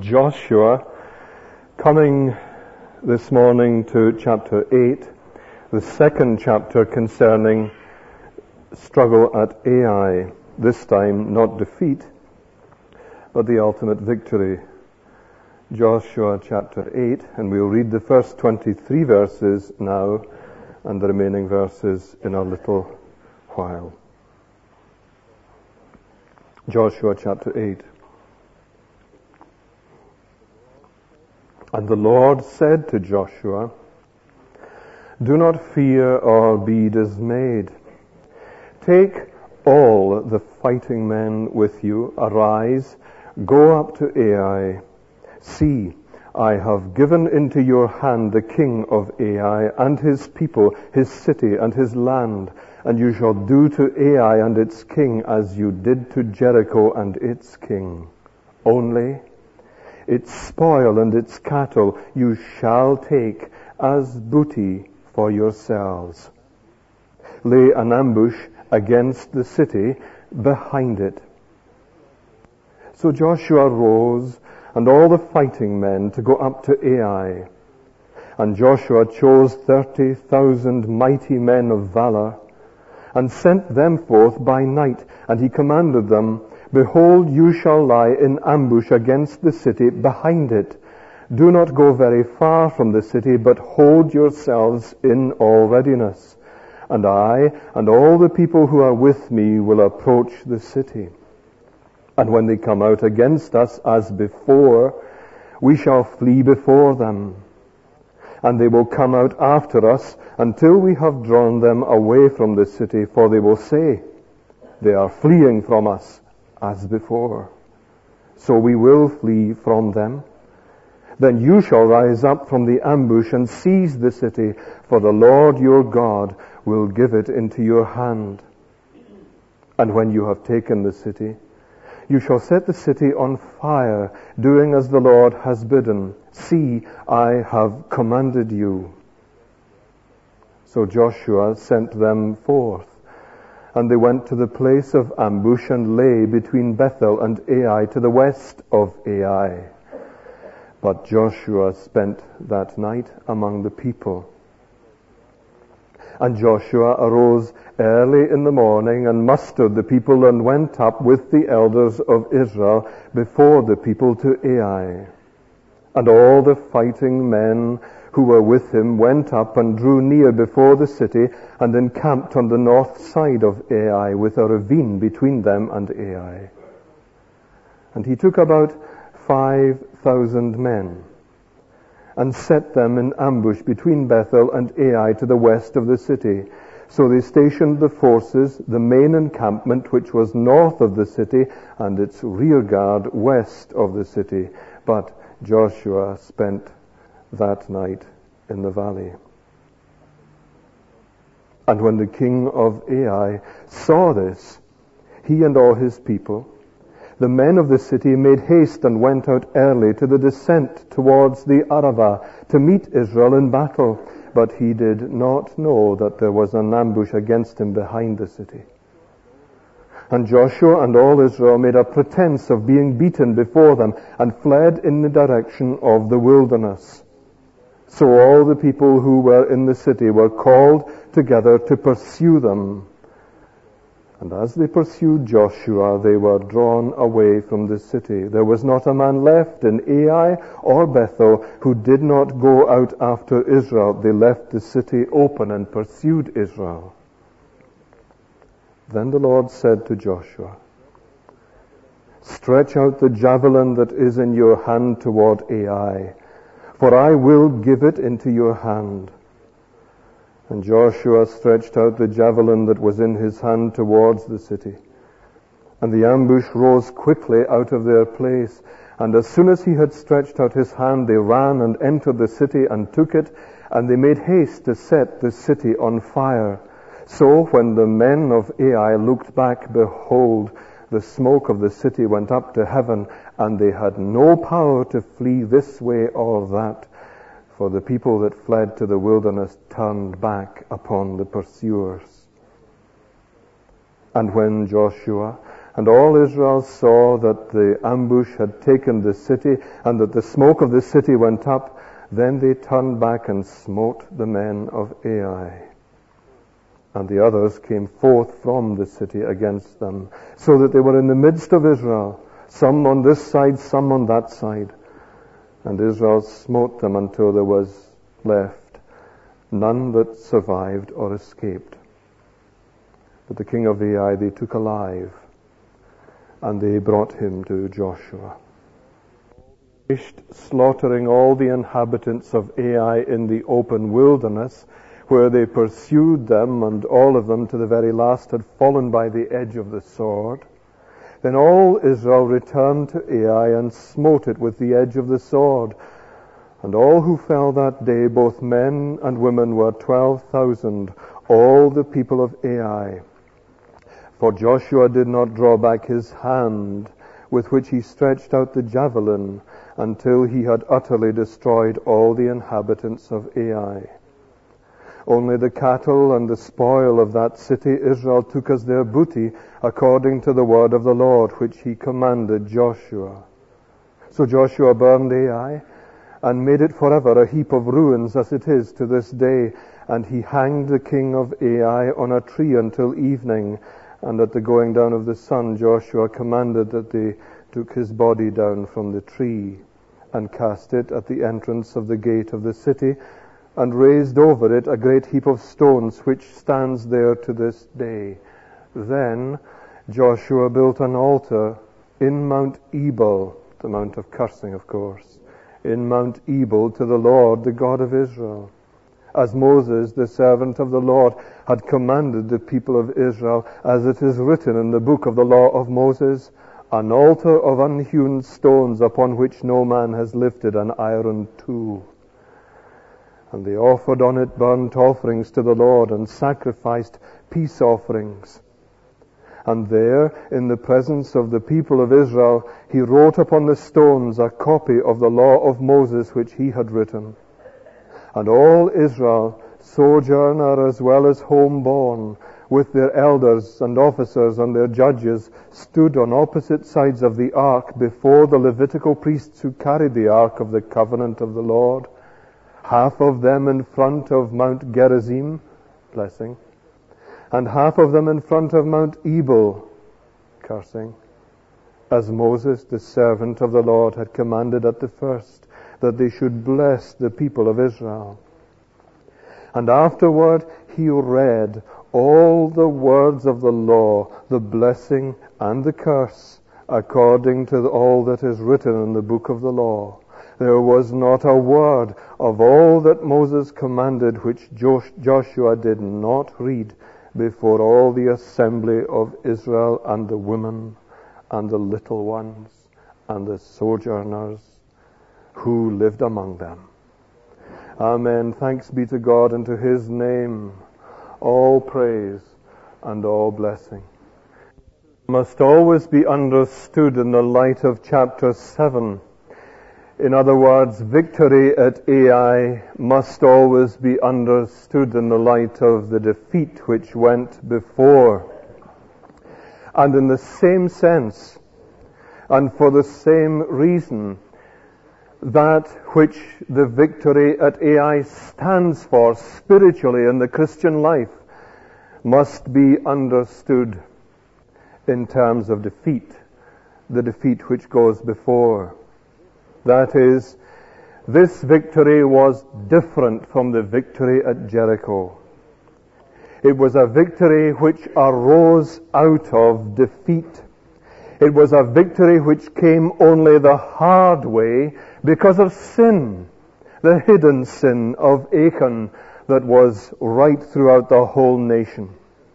Joshua, coming this morning to chapter 8, the second chapter concerning struggle at Ai, this time not defeat, but the ultimate victory. Joshua chapter 8, and we'll read the first 23 verses now, and the remaining verses in a little while. Joshua chapter 8. And the Lord said to Joshua, "Do not fear or be dismayed. Take all the fighting men with you, arise, go up to Ai. See, I have given into your hand the king of Ai and his people, his city and his land, and you shall do to Ai and its king as you did to Jericho and its king. Only its spoil and its cattle you shall take as booty for yourselves. Lay an ambush against the city behind it." So Joshua rose, and all the fighting men, to go up to Ai. And Joshua chose 30,000 mighty men of valor, and sent them forth by night, and he commanded them, "Behold, you shall lie in ambush against the city behind it. Do not go very far from the city, but hold yourselves in all readiness. And I and all the people who are with me will approach the city. And when they come out against us as before, we shall flee before them. And they will come out after us until we have drawn them away from the city, for they will say, 'They are fleeing from us as before.' So we will flee from them. Then you shall rise up from the ambush and seize the city, for the Lord your God will give it into your hand. And when you have taken the city, you shall set the city on fire, doing as the Lord has bidden. See, I have commanded you." So Joshua sent them forth, and they went to the place of ambush and lay between Bethel and Ai to the west of Ai. But Joshua spent that night among the people. And Joshua arose early in the morning and mustered the people and went up with the elders of Israel before the people to Ai. And all the fighting men who were with him went up and drew near before the city and encamped on the north side of Ai with a ravine between them and Ai. And he took about 5,000 men and set them in ambush between Bethel and Ai to the west of the city. So they stationed the forces, the main encampment which was north of the city, and its rear guard west of the city. But Joshua spent that night in the valley. And when the king of Ai saw this, he and all his people, the men of the city made haste and went out early to the descent towards the Arava to meet Israel in battle. But he did not know that there was an ambush against him behind the city. And Joshua and all Israel made a pretense of being beaten before them and fled in the direction of the wilderness. So all the people who were in the city were called together to pursue them. And as they pursued Joshua, they were drawn away from the city. There was not a man left in Ai or Bethel who did not go out after Israel. They left the city open and pursued Israel. Then the Lord said to Joshua, "Stretch out the javelin that is in your hand toward Ai, for I will give it into your hand." And Joshua stretched out the javelin that was in his hand towards the city. And the ambush rose quickly out of their place. And as soon as he had stretched out his hand, they ran and entered the city and took it. And they made haste to set the city on fire. So when the men of Ai looked back, behold, the smoke of the city went up to heaven, and they had no power to flee this way or that. For the people that fled to the wilderness turned back upon the pursuers. And when Joshua And all Israel saw that the ambush had taken the city, and that the smoke of the city went up. Then they turned back and smote the men of Ai. And the others came forth from the city against them, so that they were in the midst of Israel, some on this side, some on that side. And Israel smote them until there was left none that survived or escaped. But the king of Ai they took alive, and they brought him to Joshua. Slaughtering all the inhabitants of Ai in the open wilderness, where they pursued them, and all of them to the very last had fallen by the edge of the sword. Then all Israel returned to Ai and smote it with the edge of the sword. And all who fell that day, both men and women, were 12,000, all the people of Ai. For Joshua did not draw back his hand with which he stretched out the javelin until he had utterly destroyed all the inhabitants of Ai. Only the cattle and the spoil of that city Israel took as their booty, according to the word of the Lord, which he commanded Joshua. So Joshua burned Ai, and made it forever a heap of ruins, as it is to this day. And he hanged the king of Ai on a tree until evening. And at the going down of the sun, Joshua commanded that they took his body down from the tree, and cast it at the entrance of the gate of the city, and raised over it a great heap of stones, which stands there to this day. Then Joshua built an altar in Mount Ebal, the Mount of Cursing, of course, in Mount Ebal to the Lord, the God of Israel, as Moses, the servant of the Lord, had commanded the people of Israel, as it is written in the book of the law of Moses, an altar of unhewn stones upon which no man has lifted an iron tool. And they offered on it burnt offerings to the Lord, and sacrificed peace offerings. And there, in the presence of the people of Israel, he wrote upon the stones a copy of the law of Moses which he had written. And all Israel, sojourner as well as homeborn, with their elders and officers and their judges, stood on opposite sides of the ark before the Levitical priests who carried the ark of the covenant of the Lord, half of them in front of Mount Gerizim, blessing, and half of them in front of Mount Ebal, cursing, as Moses, the servant of the Lord, had commanded at the first, that they should bless the people of Israel. And afterward he read all the words of the law, the blessing and the curse, according to all that is written in the book of the law. There was not a word of all that Moses commanded which Joshua did not read before all the assembly of Israel, and the women and the little ones and the sojourners who lived among them. Amen. Thanks be to God, and to his name all praise and all blessing. Must always be understood in the light of chapter 7. In other words, victory at Ai must always be understood in the light of the defeat which went before. And in the same sense, and for the same reason, that which the victory at Ai stands for spiritually in the Christian life must be understood in terms of defeat, the defeat which goes before. That is, this victory was different from the victory at Jericho. It was a victory which arose out of defeat. It was a victory which came only the hard way because of sin, the hidden sin of Achan that was right throughout the whole nation.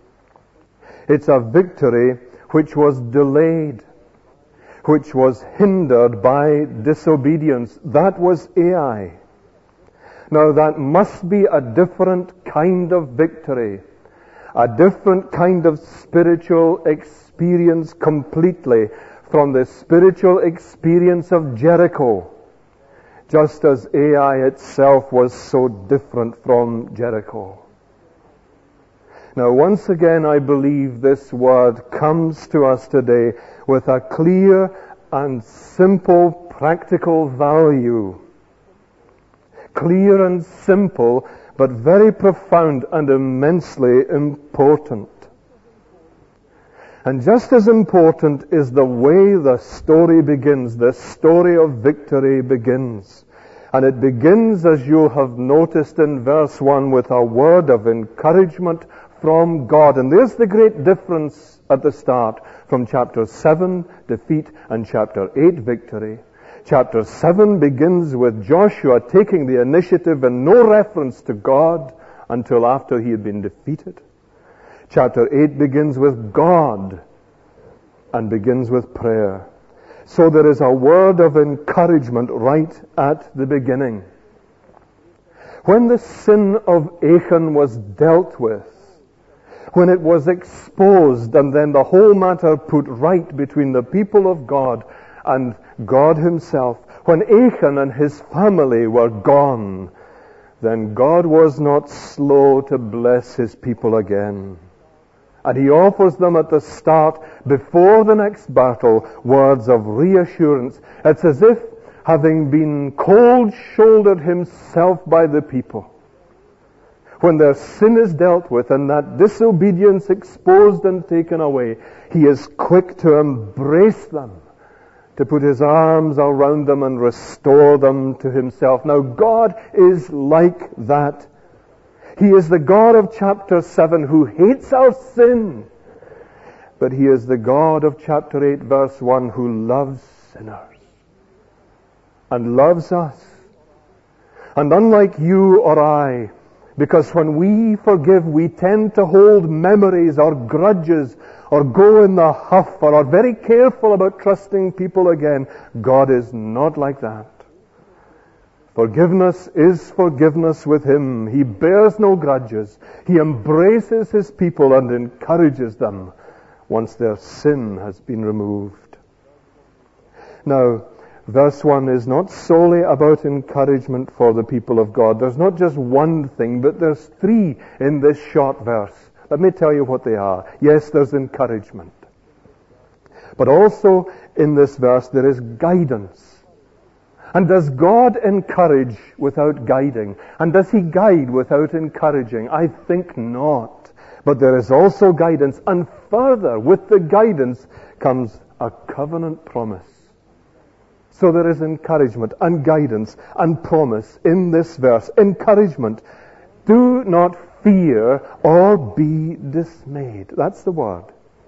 It's a victory which was delayed, which was hindered by disobedience. That was Ai. Now that must be a different kind of victory, a different kind of spiritual experience completely from the spiritual experience of Jericho, just as Ai itself was so different from Jericho. Now, once again, I believe this word comes to us today with a clear and simple practical value. Clear and simple, but very profound and immensely important. And just as important is the way the story begins. The story of victory begins. And it begins, as you have noticed in verse 1, with a word of encouragement from God. And there's the great difference at the start from chapter 7, defeat, and chapter 8, victory. Chapter 7 begins with Joshua taking the initiative and no reference to God until after he had been defeated. Chapter 8 begins with God and begins with prayer. So there is a word of encouragement right at the beginning. When the sin of Achan was dealt with, when it was exposed and then the whole matter put right between the people of God and God himself, when Achan and his family were gone, then God was not slow to bless his people again. And he offers them at the start, before the next battle, words of reassurance. It's as if, having been cold-shouldered himself by the people, when their sin is dealt with and that disobedience exposed and taken away, he is quick to embrace them, to put his arms around them and restore them to himself. Now, God is like that. He is the God of chapter 7 who hates our sin. But he is the God of chapter 8, verse 1, who loves sinners and loves us. And unlike you or I, because when we forgive, we tend to hold memories or grudges or go in the huff or are very careful about trusting people again. God is not like that. Forgiveness is forgiveness with him. He bears no grudges. He embraces his people and encourages them once their sin has been removed. Now, verse 1 is not solely about encouragement for the people of God. There's not just one thing, but there's three in this short verse. Let me tell you what they are. Yes, there's encouragement. But also in this verse there is guidance. And does God encourage without guiding? And does he guide without encouraging? I think not. But there is also guidance. And further, with the guidance comes a covenant promise. So there is encouragement and guidance and promise in this verse. Encouragement. Do not fear or be dismayed. That's the word.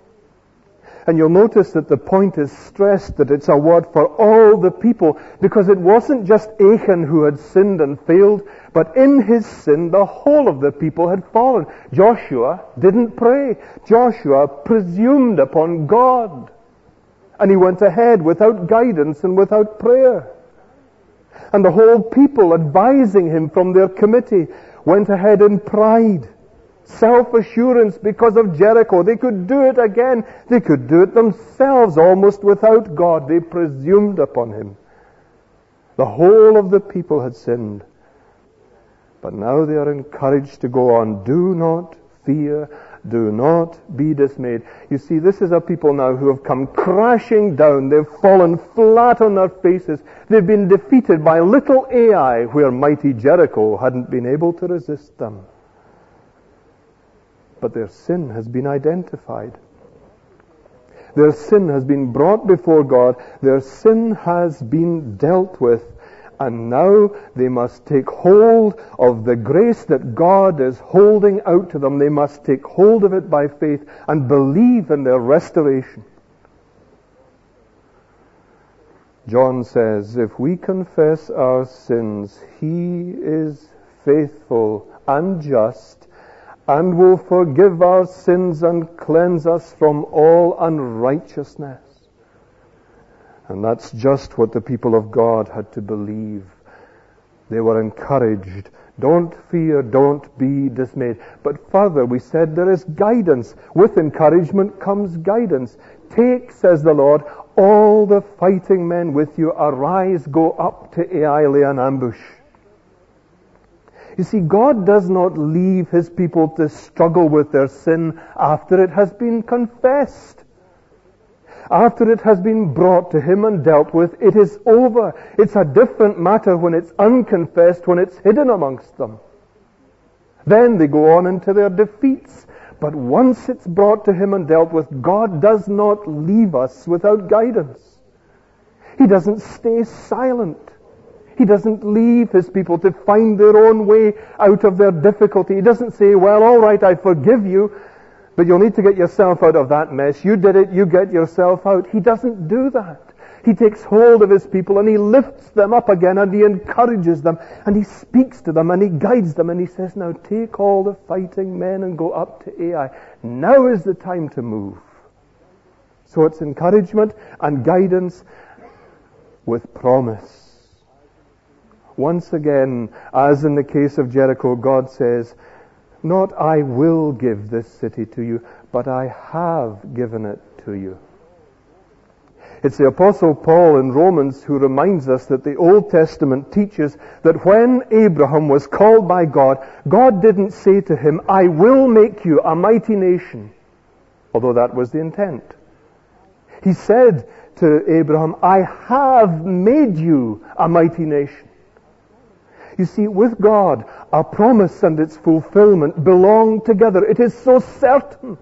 And you'll notice that the point is stressed that it's a word for all the people, because it wasn't just Achan who had sinned and failed, but in his sin the whole of the people had fallen. Joshua didn't pray. Joshua presumed upon God. And he went ahead without guidance and without prayer. And the whole people, advising him from their committee, went ahead in pride, self-assurance because of Jericho. They could do it again. They could do it themselves almost without God. They presumed upon him. The whole of the people had sinned. But now they are encouraged to go on. Do not fear. Do not be dismayed. You see, this is a people now who have come crashing down. They've fallen flat on their faces. They've been defeated by little Ai, where mighty Jericho hadn't been able to resist them. But their sin has been identified. Their sin has been brought before God. Their sin has been dealt with. And now they must take hold of the grace that God is holding out to them. They must take hold of it by faith and believe in their restoration. John says, if we confess our sins, he is faithful and just and will forgive our sins and cleanse us from all unrighteousness. And that's just what the people of God had to believe. They were encouraged. Don't fear, don't be dismayed. But further, we said there is guidance. With encouragement comes guidance. Take, says the Lord, all the fighting men with you. Arise, go up to Ai, lay an ambush. You see, God does not leave His people to struggle with their sin after it has been confessed. After it has been brought to Him and dealt with, it is over. It's a different matter when it's unconfessed, when it's hidden amongst them. Then they go on into their defeats. But once it's brought to Him and dealt with, God does not leave us without guidance. He doesn't stay silent. He doesn't leave His people to find their own way out of their difficulty. He doesn't say, well, all right, I forgive you, but you'll need to get yourself out of that mess. You did it, you get yourself out. He doesn't do that. He takes hold of His people and He lifts them up again and He encourages them and He speaks to them and He guides them and He says, now take all the fighting men and go up to Ai. Now is the time to move. So it's encouragement and guidance with promise. Once again, as in the case of Jericho, God says, not I will give this city to you, but I have given it to you. It's the Apostle Paul in Romans who reminds us that the Old Testament teaches that when Abraham was called by God, God didn't say to him, I will make you a mighty nation, although that was the intent. He said to Abraham, I have made you a mighty nation. You see, with God, our promise and its fulfillment belong together. It is so certain.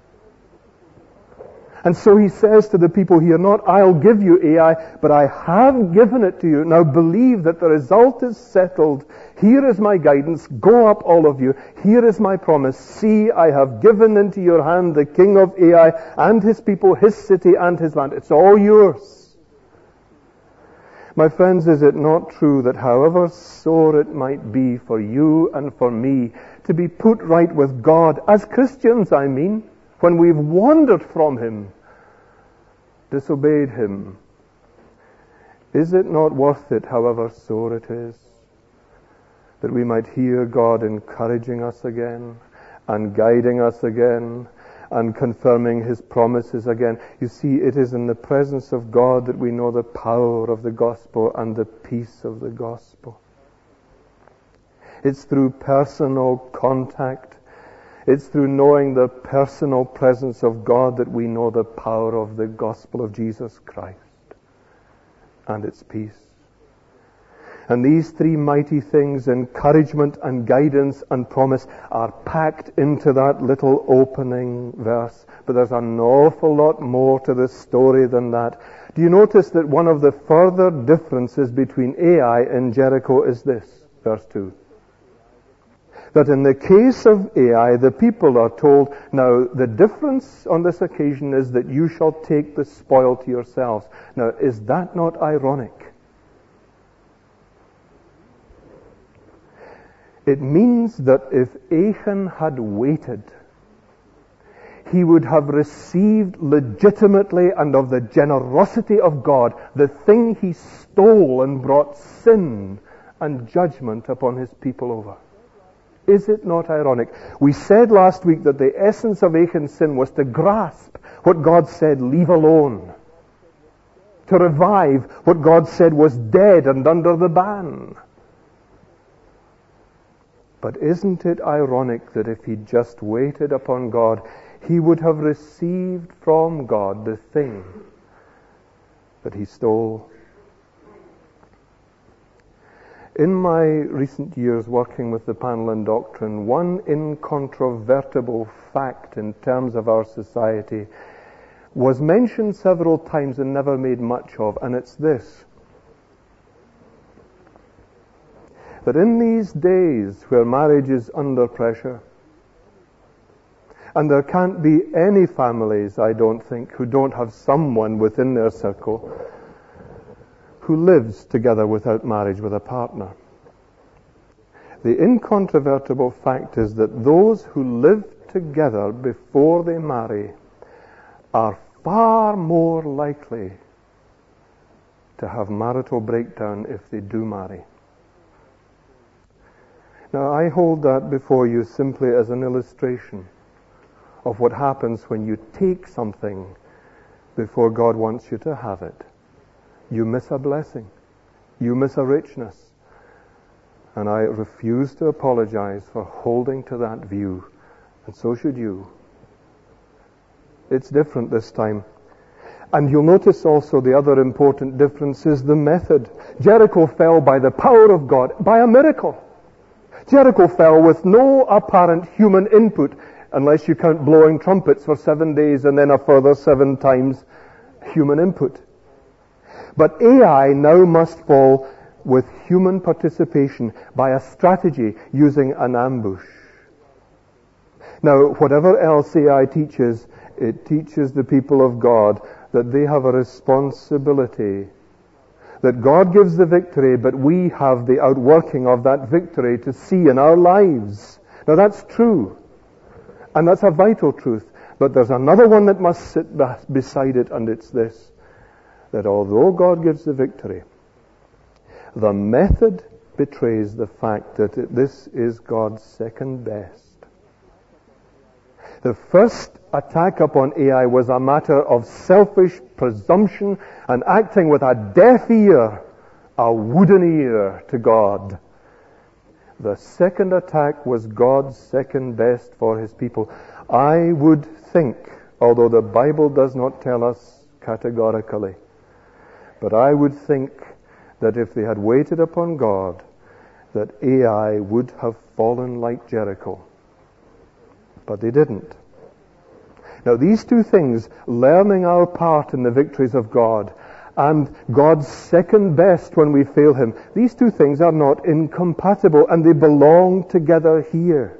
And so He says to the people here, not I'll give you Ai, but I have given it to you. Now believe that the result is settled. Here is my guidance. Go up, all of you. Here is my promise. See, I have given into your hand the king of Ai and his people, his city and his land. It's all yours. My friends, is it not true that however sore it might be for you and for me to be put right with God, as Christians I mean, when we've wandered from Him, disobeyed Him, is it not worth it, however sore it is, that we might hear God encouraging us again and guiding us again and confirming His promises again? You see, it is in the presence of God that we know the power of the gospel and the peace of the gospel. It's through personal contact, it's through knowing the personal presence of God that we know the power of the gospel of Jesus Christ and its peace. And these three mighty things, encouragement and guidance and promise, are packed into that little opening verse. But there's an awful lot more to the story than that. Do you notice that one of the further differences between Ai and Jericho is this, verse 2? That in the case of Ai, the people are told, now the difference on this occasion is that you shall take the spoil to yourselves. Now, is that not ironic? It means that if Achan had waited, he would have received legitimately and of the generosity of God the thing he stole and brought sin and judgment upon his people over. Is it not ironic? We said last week that the essence of Achan's sin was to grasp what God said, leave alone. To revive what God said was dead and under the ban. But isn't it ironic that if he just waited upon God, he would have received from God the thing that he stole? In my recent years working with the panel in doctrine, one incontrovertible fact in terms of our society was mentioned several times and never made much of, and it's this: that in these days where marriage is under pressure, and there can't be any families, I don't think, who don't have someone within their circle who lives together without marriage with a partner. The incontrovertible fact is that those who live together before they marry are far more likely to have marital breakdown if they do marry. Now, I hold that before you simply as an illustration of what happens when you take something before God wants you to have it. You miss a blessing. You miss a richness. And I refuse to apologize for holding to that view. And so should you. It's different this time. And you'll notice also the other important difference is the method. Jericho fell by the power of God, by a miracle. Jericho fell with no apparent human input, unless you count blowing trumpets for 7 days and then a further 7 times human input. But Ai now must fall with human participation by a strategy using an ambush. Now, whatever else Ai teaches, it teaches the people of God that they have a responsibility. That God gives the victory, but we have the outworking of that victory to see in our lives. Now that's true. And that's a vital truth. But there's another one that must sit beside it, and it's this. That although God gives the victory, the method betrays the fact that this is God's second best. The first attack upon Ai was a matter of selfish presumption and acting with a deaf ear, a wooden ear to God. The second attack was God's second best for His people. I would think, although the Bible does not tell us categorically, but I would think that if they had waited upon God, that Ai would have fallen like Jericho. But they didn't. Now these two things, learning our part in the victories of God and God's second best when we fail Him, these two things are not incompatible, and they belong together here.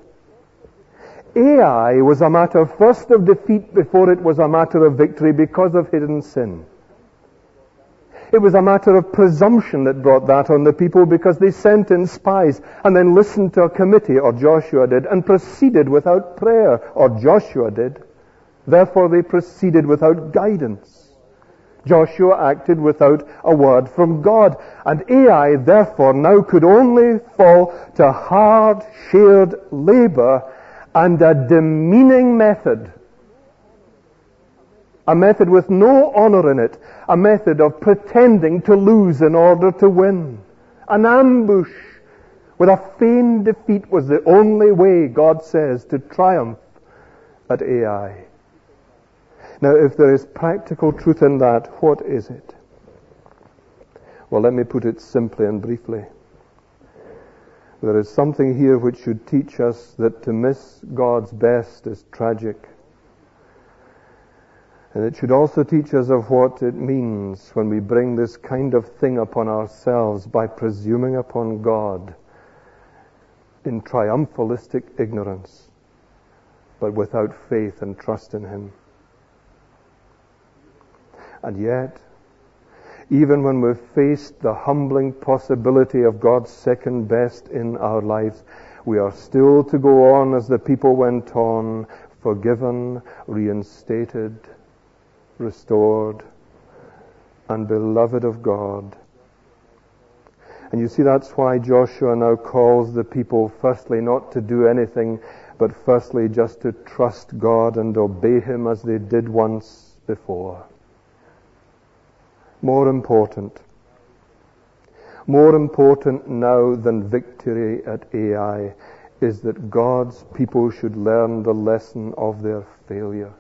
Ai was a matter first of defeat before it was a matter of victory because of hidden sin. It was a matter of presumption that brought that on the people because they sent in spies and then listened to a committee, or Joshua did, and proceeded without prayer, or Joshua did. Therefore they proceeded without guidance. Joshua acted without a word from God. And Ai therefore now could only fall to hard shared labor and a demeaning method. A method with no honor in it. A method of pretending to lose in order to win. An ambush with a feigned defeat was the only way, God says, to triumph at Ai. Now, if there is practical truth in that, what is it? Well, let me put it simply and briefly. There is something here which should teach us that to miss God's best is tragic. And it should also teach us of what it means when we bring this kind of thing upon ourselves by presuming upon God in triumphalistic ignorance, but without faith and trust in Him. And yet, even when we've faced the humbling possibility of God's second best in our lives, we are still to go on as the people went on, forgiven, reinstated, restored, and beloved of God. And you see, that's why Joshua now calls the people, firstly, not to do anything, but firstly, just to trust God and obey Him as they did once before. More important now than victory at Ai is that God's people should learn the lesson of their failure.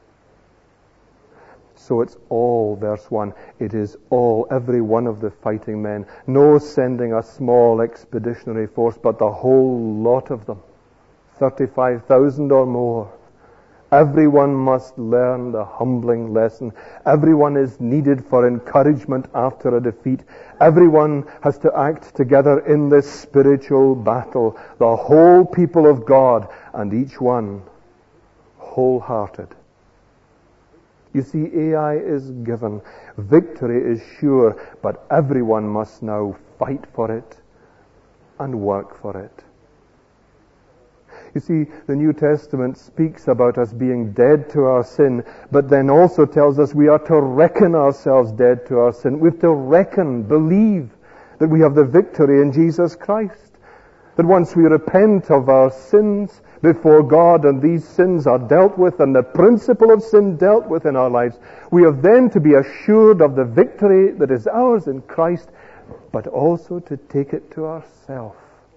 So it's all, verse 1, it is all, every one of the fighting men, no sending a small expeditionary force, but the whole lot of them, 35,000 or more. Everyone must learn the humbling lesson. Everyone is needed for encouragement after a defeat. Everyone has to act together in this spiritual battle. The whole people of God, and each one wholehearted. You see, Ai is given. Victory is sure, but everyone must now fight for it and work for it. You see, the New Testament speaks about us being dead to our sin, but then also tells us we are to reckon ourselves dead to our sin. We have to reckon, believe that we have the victory in Jesus Christ. That once we repent of our sins before God and these sins are dealt with and the principle of sin dealt with in our lives, we have then to be assured of the victory that is ours in Christ, but also to take it to ourselves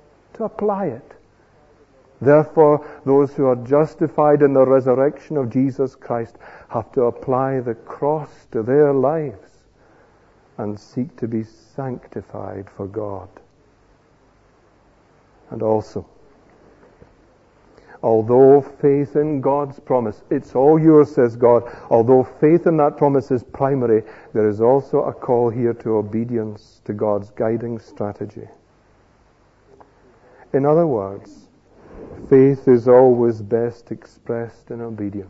to apply it. Therefore, those who are justified in the resurrection of Jesus Christ have to apply the cross to their lives and seek to be sanctified for God. And also, although faith in God's promise, it's all yours, says God, although faith in that promise is primary, there is also a call here to obedience to God's guiding strategy. In other words, faith is always best expressed in obedience.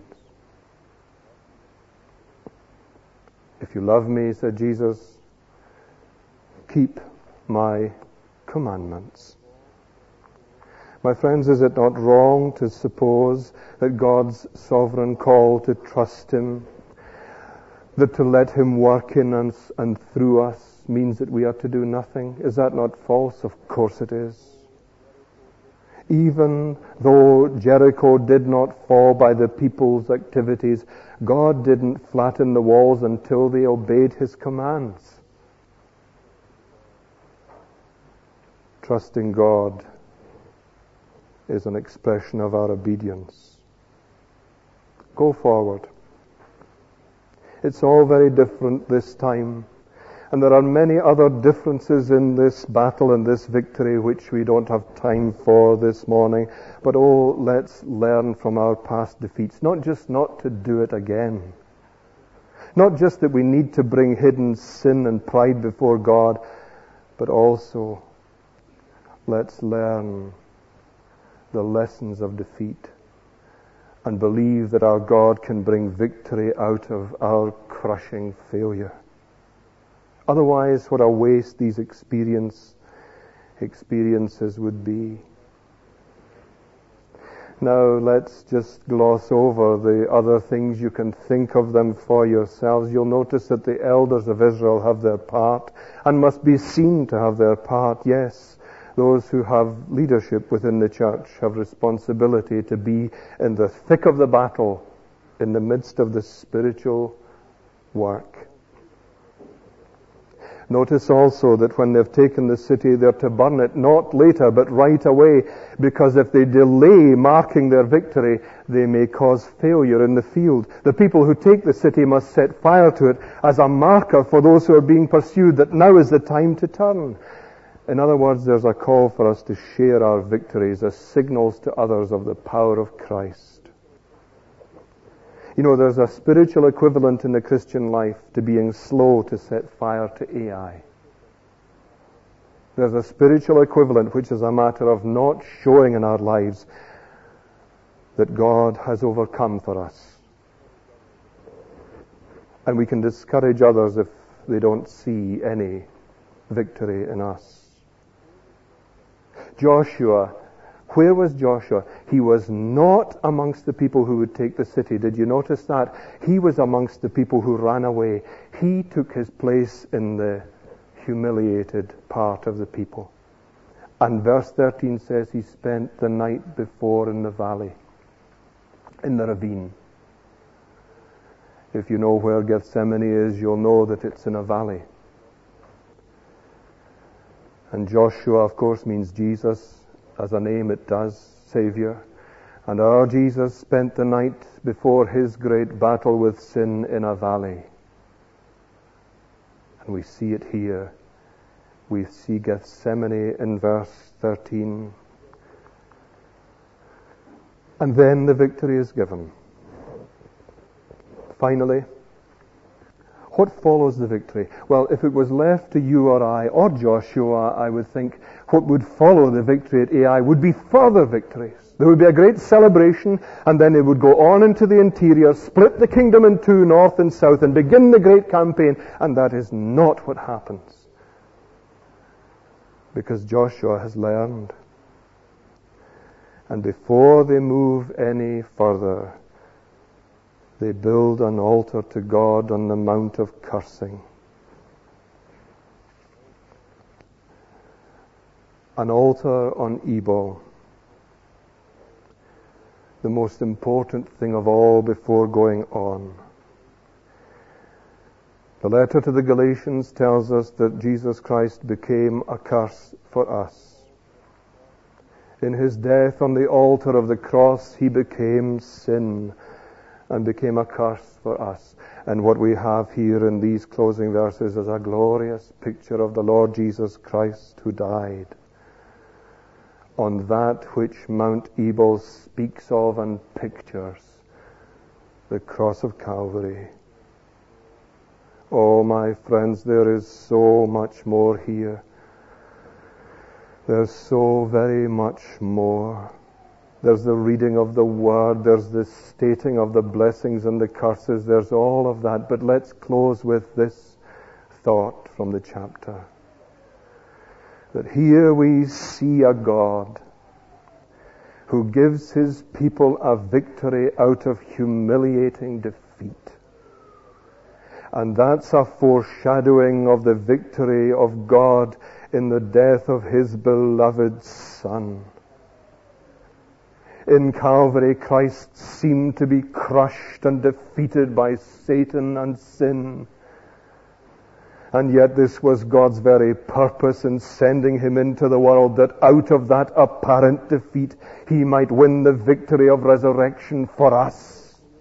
If you love me, said Jesus, keep my commandments. My friends, is it not wrong to suppose that God's sovereign call to trust Him, that to let Him work in us and through us means that we are to do nothing? Is that not false? Of course it is. Even though Jericho did not fall by the people's activities, God didn't flatten the walls until they obeyed His commands. Trusting God is an expression of our obedience. Go forward. It's all very different this time. And there are many other differences in this battle and this victory which we don't have time for this morning. But let's learn from our past defeats. Not just not to do it again. Not just that we need to bring hidden sin and pride before God, but also let's learn the lessons of defeat and believe that our God can bring victory out of our crushing failure. Otherwise, what a waste these experiences would be. Now, let's just gloss over the other things. You can think of them for yourselves. You'll notice that the elders of Israel have their part and must be seen to have their part. Yes, those who have leadership within the church have responsibility to be in the thick of the battle, in the midst of the spiritual work. Notice also that when they've taken the city, they're to burn it not later, but right away, because if they delay marking their victory, they may cause failure in the field. The people who take the city must set fire to it as a marker for those who are being pursued, that now is the time to turn. In other words, there's a call for us to share our victories as signals to others of the power of Christ. You know, there's a spiritual equivalent in the Christian life to being slow to set fire to Ai. There's a spiritual equivalent which is a matter of not showing in our lives that God has overcome for us. And we can discourage others if they don't see any victory in us. Joshua, where was Joshua? He was not amongst the people who would take the city. Did you notice that? He was amongst the people who ran away. He took his place in the humiliated part of the people. And verse 13 says he spent the night before in the valley, in the ravine. If you know where Gethsemane is, you'll know that it's in a valley. And Joshua, of course, means Jesus. As a name it does, Savior. And our Jesus spent the night before his great battle with sin in a valley. And we see it here. We see Gethsemane in verse 13. And then the victory is given. Finally, what follows the victory? Well, if it was left to you or I or Joshua, I would think what would follow the victory at Ai would be further victories. There would be a great celebration, and then it would go on into the interior, split the kingdom in two, north and south, and begin the great campaign. And that is not what happens. Because Joshua has learned. And before they move any further, they build an altar to God on the Mount of Cursing. An altar on Ebal. The most important thing of all before going on. The letter to the Galatians tells us that Jesus Christ became a curse for us. In his death on the altar of the cross, he became sin and became a curse for us. And what we have here in these closing verses is a glorious picture of the Lord Jesus Christ, who died on that which Mount Ebal speaks of and pictures, the cross of Calvary. Oh, my friends, there is so much more here. There's so very much more. There's the reading of the Word. There's the stating of the blessings and the curses. There's all of that. But let's close with this thought from the chapter. That here we see a God who gives his people a victory out of humiliating defeat. And that's a foreshadowing of the victory of God in the death of his beloved Son. In Calvary, Christ seemed to be crushed and defeated by Satan and sin. And yet this was God's very purpose in sending him into the world, that out of that apparent defeat he might win the victory of resurrection for us.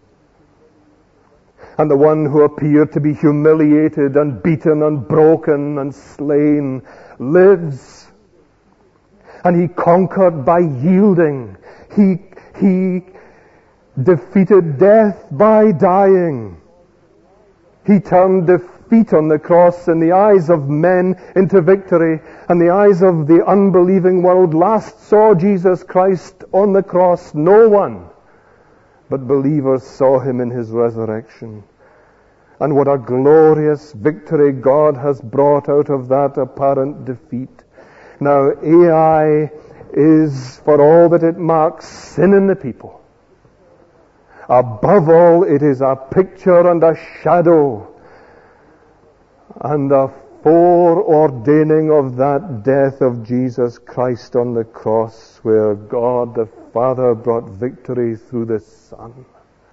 And the one who appeared to be humiliated and beaten and broken and slain lives. And he conquered by yielding. He defeated death by dying. He turned defeat on the cross in the eyes of men into victory, and the eyes of the unbelieving world last saw Jesus Christ on the cross. No one but believers saw him in his resurrection. And what a glorious victory God has brought out of that apparent defeat. Now, Ai is, for all that it marks sin in the people, above all, it is a picture and a shadow and a foreordaining of that death of Jesus Christ on the cross, where God the Father brought victory through the Son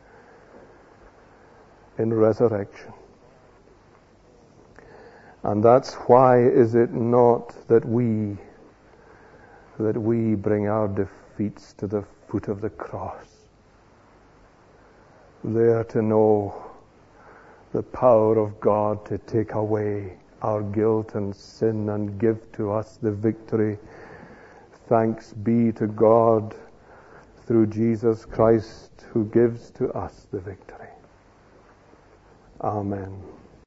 in resurrection. And that's why is it not that we bring our defeats to the foot of the cross, there to know the power of God to take away our guilt and sin and give to us the victory. Thanks be to God through Jesus Christ, who gives to us the victory. Amen.